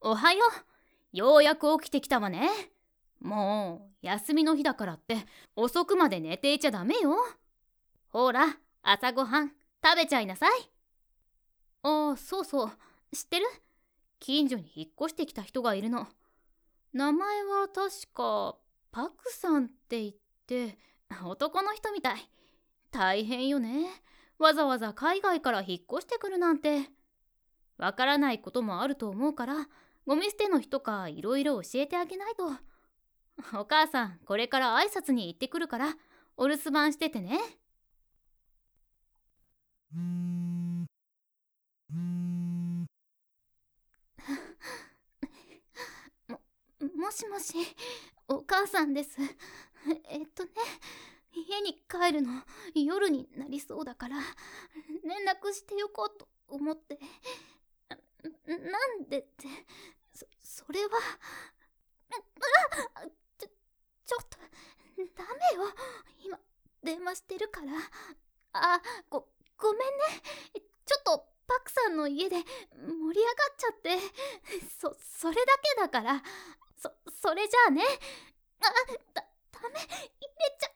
おはよう。ようやく起きてきたわね。もう休みの日だからって遅くまで寝ていちゃダメよ。ほら、朝ごはん食べちゃいなさい。ああ、そうそう。知ってる？近所に引っ越してきた人がいるの。名前は確かパクさんって言って、男の人みたい。大変よね。わざわざ海外から引っ越してくるなんて。わからないこともあると思うから、ゴミ捨ての日とかいろいろ教えてあげないと。お母さん、これから挨拶に行ってくるから、お留守番しててね。もしもし、お母さんです。家に帰るの夜になりそうだから連絡してよこうと思って。なんでって、それは、ちょっとダメよ。今電話してるから。あ、ごめんね。ちょっとパクさんの家で盛り上がっちゃって。それだけだから。それじゃあね。ダメ、入れちゃ